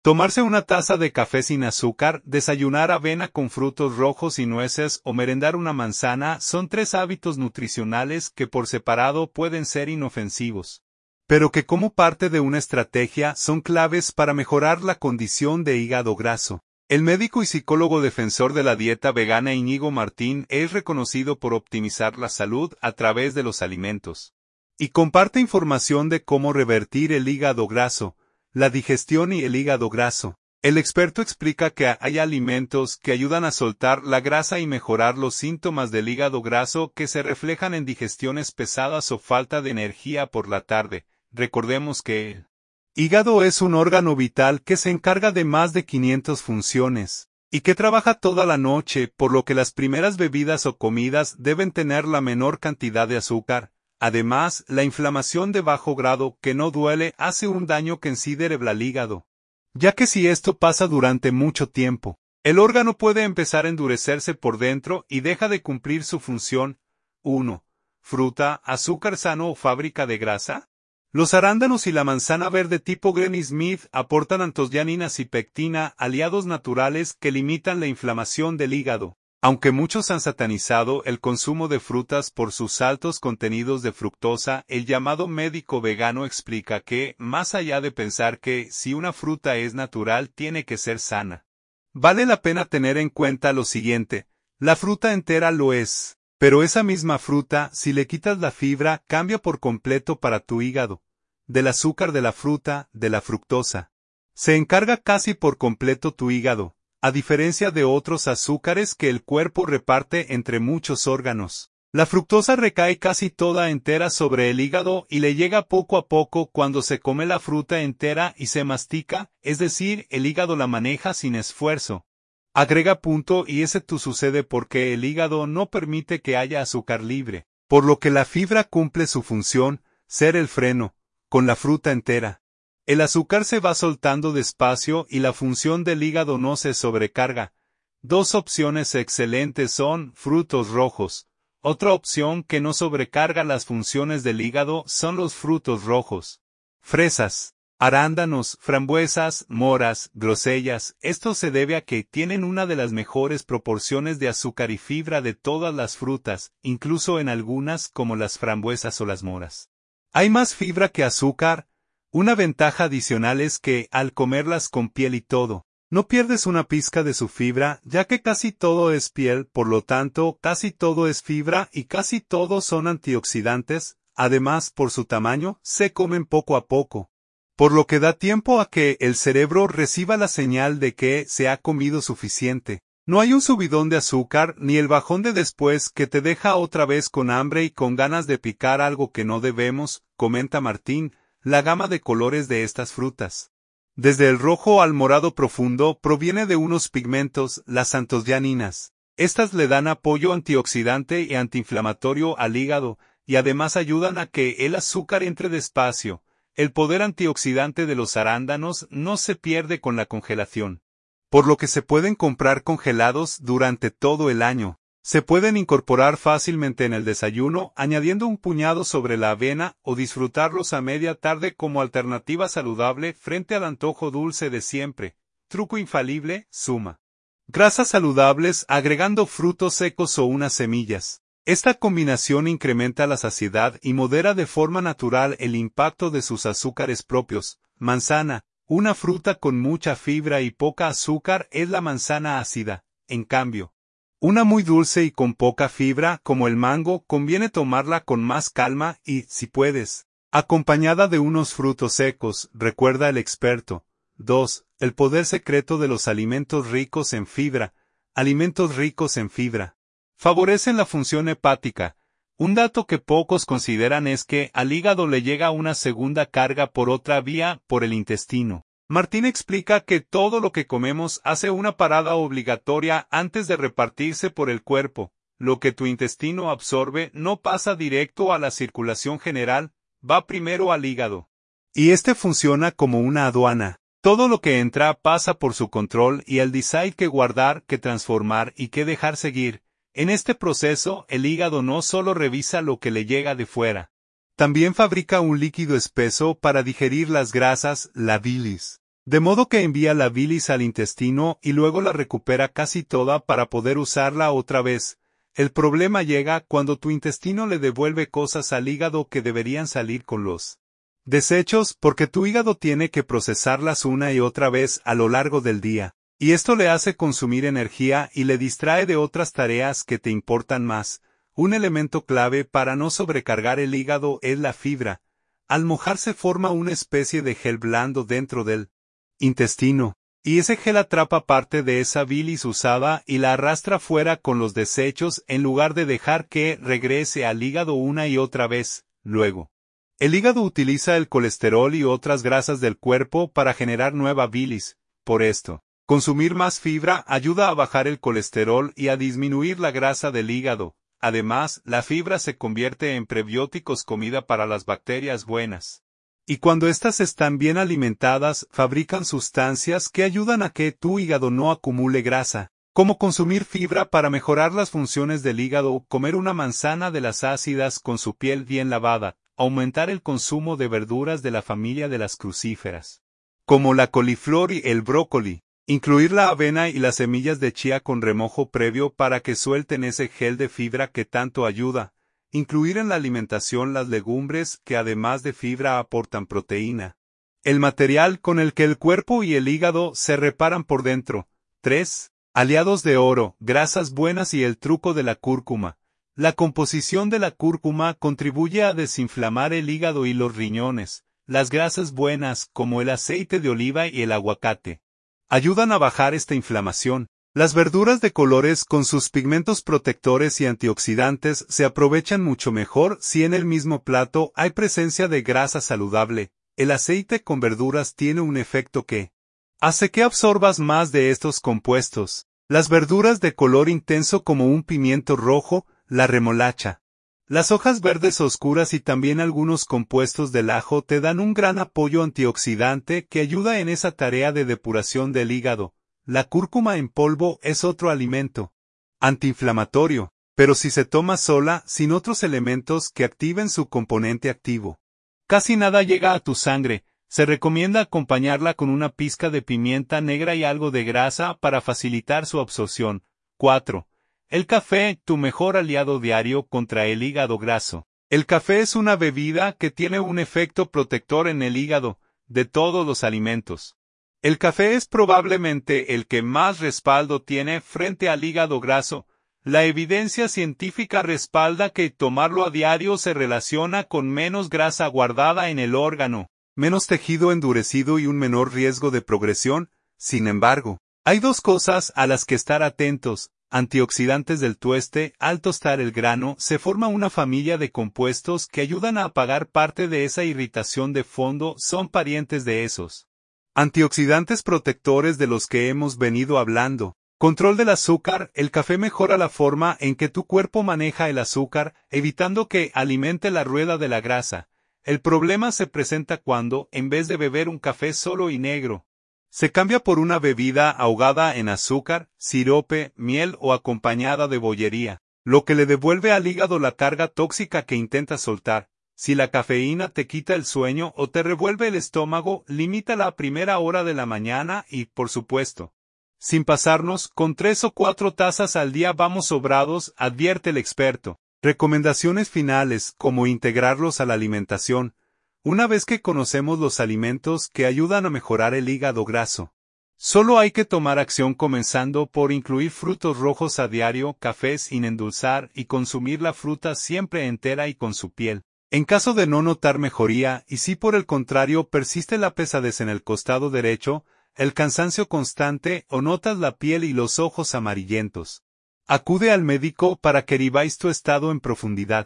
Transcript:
Tomarse una taza de café sin azúcar, desayunar avena con frutos rojos y nueces o merendar una manzana son 3 hábitos nutricionales que por separado pueden ser inofensivos, pero que como parte de una estrategia son claves para mejorar la condición de hígado graso. El médico y psicólogo defensor de la dieta vegana Íñigo Martín es reconocido por optimizar la salud a través de los alimentos. Y comparte información de cómo revertir el hígado graso, la digestión y el hígado graso. El experto explica que hay alimentos que ayudan a soltar la grasa y mejorar los síntomas del hígado graso que se reflejan en digestiones pesadas o falta de energía por la tarde. Recordemos que el hígado es un órgano vital que se encarga de más de 500 funciones, y que trabaja toda la noche, por lo que las primeras bebidas o comidas deben tener la menor cantidad de azúcar. Además, la inflamación de bajo grado que no duele hace un daño que considerable al hígado, ya que si esto pasa durante mucho tiempo, el órgano puede empezar a endurecerse por dentro y deja de cumplir su función. 1. Fruta, azúcar sano o fábrica de grasa. Los arándanos y la manzana verde tipo Granny Smith aportan antocianinas y pectina, aliados naturales que limitan la inflamación del hígado. Aunque muchos han satanizado el consumo de frutas por sus altos contenidos de fructosa, el llamado médico vegano explica que, más allá de pensar que si una fruta es natural tiene que ser sana, vale la pena tener en cuenta lo siguiente: la fruta entera lo es. Pero esa misma fruta, si le quitas la fibra, cambia por completo para tu hígado. Del azúcar de la fruta, de la fructosa, se encarga casi por completo tu hígado, a diferencia de otros azúcares que el cuerpo reparte entre muchos órganos. La fructosa recae casi toda entera sobre el hígado y le llega poco a poco cuando se come la fruta entera y se mastica, es decir, el hígado la maneja sin esfuerzo. Agrega punto y ese tú sucede porque el hígado no permite que haya azúcar libre, por lo que la fibra cumple su función, ser el freno, con la fruta entera. El azúcar se va soltando despacio y la función del hígado no se sobrecarga. 2 opciones excelentes son frutos rojos. Otra opción que no sobrecarga las funciones del hígado son los frutos rojos. Fresas, arándanos, frambuesas, moras, grosellas. Esto se debe a que tienen una de las mejores proporciones de azúcar y fibra de todas las frutas, incluso en algunas como las frambuesas o las moras. Hay más fibra que azúcar. Una ventaja adicional es que, al comerlas con piel y todo, no pierdes una pizca de su fibra, ya que casi todo es piel, por lo tanto, casi todo es fibra y casi todos son antioxidantes. Además, por su tamaño, se comen poco a poco, por lo que da tiempo a que el cerebro reciba la señal de que se ha comido suficiente. No hay un subidón de azúcar ni el bajón de después que te deja otra vez con hambre y con ganas de picar algo que no debemos, comenta Martín. La gama de colores de estas frutas, desde el rojo al morado profundo, proviene de unos pigmentos, las antocianinas. Estas le dan apoyo antioxidante y antiinflamatorio al hígado, y además ayudan a que el azúcar entre despacio. El poder antioxidante de los arándanos no se pierde con la congelación, por lo que se pueden comprar congelados durante todo el año. Se pueden incorporar fácilmente en el desayuno, añadiendo un puñado sobre la avena o disfrutarlos a media tarde como alternativa saludable frente al antojo dulce de siempre. Truco infalible: suma grasas saludables agregando frutos secos o unas semillas. Esta combinación incrementa la saciedad y modera de forma natural el impacto de sus azúcares propios. Manzana, una fruta con mucha fibra y poca azúcar, es la manzana ácida. En cambio, una muy dulce y con poca fibra, como el mango, conviene tomarla con más calma y, si puedes, acompañada de unos frutos secos, recuerda el experto. 2. El poder secreto de los alimentos ricos en fibra. Alimentos ricos en fibra favorecen la función hepática. Un dato que pocos consideran es que al hígado le llega una segunda carga por otra vía, por el intestino. Martín explica que todo lo que comemos hace una parada obligatoria antes de repartirse por el cuerpo. Lo que tu intestino absorbe no pasa directo a la circulación general, va primero al hígado. Y este funciona como una aduana. Todo lo que entra pasa por su control y él decide qué guardar, qué transformar y qué dejar seguir. En este proceso, el hígado no solo revisa lo que le llega de fuera, también fabrica un líquido espeso para digerir las grasas, la bilis. De modo que envía la bilis al intestino y luego la recupera casi toda para poder usarla otra vez. El problema llega cuando tu intestino le devuelve cosas al hígado que deberían salir con los desechos, porque tu hígado tiene que procesarlas una y otra vez a lo largo del día, y esto le hace consumir energía y le distrae de otras tareas que te importan más. Un elemento clave para no sobrecargar el hígado es la fibra. Al mojarse forma una especie de gel blando dentro del intestino, y ese gel atrapa parte de esa bilis usada y la arrastra fuera con los desechos en lugar de dejar que regrese al hígado una y otra vez. Luego, el hígado utiliza el colesterol y otras grasas del cuerpo para generar nueva bilis. Por esto, consumir más fibra ayuda a bajar el colesterol y a disminuir la grasa del hígado. Además, la fibra se convierte en prebióticos, comida para las bacterias buenas. Y cuando éstas están bien alimentadas, fabrican sustancias que ayudan a que tu hígado no acumule grasa, como consumir fibra para mejorar las funciones del hígado, comer una manzana de las ácidas con su piel bien lavada, aumentar el consumo de verduras de la familia de las crucíferas, como la coliflor y el brócoli, incluir la avena y las semillas de chía con remojo previo para que suelten ese gel de fibra que tanto ayuda. Incluir en la alimentación las legumbres que además de fibra aportan proteína. El material con el que el cuerpo y el hígado se reparan por dentro. 3. Aliados de oro, grasas buenas y el truco de la cúrcuma. La composición de la cúrcuma contribuye a desinflamar el hígado y los riñones. Las grasas buenas, como el aceite de oliva y el aguacate, ayudan a bajar esta inflamación. Las verduras de colores con sus pigmentos protectores y antioxidantes se aprovechan mucho mejor si en el mismo plato hay presencia de grasa saludable. El aceite con verduras tiene un efecto que hace que absorbas más de estos compuestos. Las verduras de color intenso como un pimiento rojo, la remolacha, las hojas verdes oscuras y también algunos compuestos del ajo te dan un gran apoyo antioxidante que ayuda en esa tarea de depuración del hígado. La cúrcuma en polvo es otro alimento antiinflamatorio, pero si se toma sola, sin otros elementos que activen su componente activo, casi nada llega a tu sangre. Se recomienda acompañarla con una pizca de pimienta negra y algo de grasa para facilitar su absorción. 4. El café, tu mejor aliado diario contra el hígado graso. El café es una bebida que tiene un efecto protector en el hígado de todos los alimentos. El café es probablemente el que más respaldo tiene frente al hígado graso. La evidencia científica respalda que tomarlo a diario se relaciona con menos grasa guardada en el órgano, menos tejido endurecido y un menor riesgo de progresión. Sin embargo, hay dos cosas a las que estar atentos. Antioxidantes del tueste. Al tostar el grano, se forma una familia de compuestos que ayudan a apagar parte de esa irritación de fondo. Son parientes de esos antioxidantes protectores de los que hemos venido hablando. Control del azúcar. El café mejora la forma en que tu cuerpo maneja el azúcar, evitando que alimente la rueda de la grasa. El problema se presenta cuando, en vez de beber un café solo y negro, se cambia por una bebida ahogada en azúcar, sirope, miel o acompañada de bollería, lo que le devuelve al hígado la carga tóxica que intenta soltar. Si la cafeína te quita el sueño o te revuelve el estómago, limítala a primera hora de la mañana y, por supuesto, sin pasarnos, con 3 o 4 tazas al día vamos sobrados, advierte el experto. Recomendaciones finales, como integrarlos a la alimentación. Una vez que conocemos los alimentos que ayudan a mejorar el hígado graso, solo hay que tomar acción comenzando por incluir frutos rojos a diario, café sin endulzar y consumir la fruta siempre entera y con su piel. En caso de no notar mejoría y si por el contrario persiste la pesadez en el costado derecho, el cansancio constante o notas la piel y los ojos amarillentos, acude al médico para que revises tu estado en profundidad.